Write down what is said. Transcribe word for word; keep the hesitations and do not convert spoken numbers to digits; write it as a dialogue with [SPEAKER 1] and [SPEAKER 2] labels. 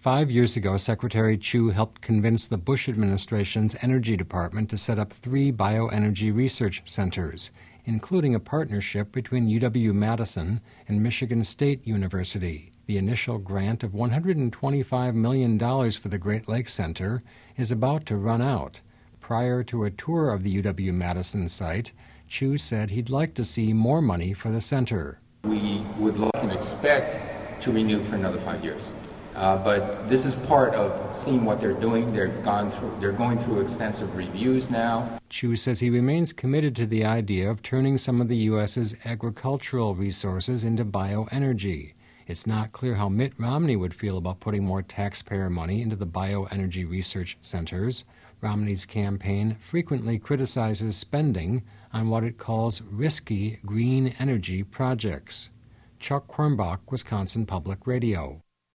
[SPEAKER 1] Five years ago, Secretary Chu helped convince the Bush administration's Energy Department to set up three bioenergy research centers, including a partnership between U W-Madison and Michigan State University. The initial grant of one hundred twenty-five million dollars for the Great Lakes Center is about to run out. Prior to a tour of the U W-Madison site, Chu said he'd like to see more money for the center.
[SPEAKER 2] We would like and expect to renew for another five years. Uh, but this is part of seeing what they're doing. They've gone through, they're going through extensive reviews now.
[SPEAKER 1] Chu says he remains committed to the idea of turning some of the U S's agricultural resources into bioenergy. It's not clear how Mitt Romney would feel about putting more taxpayer money into the bioenergy research centers. Romney's campaign frequently criticizes spending on what it calls risky green energy projects. Chuck Quirmbach, Wisconsin Public Radio.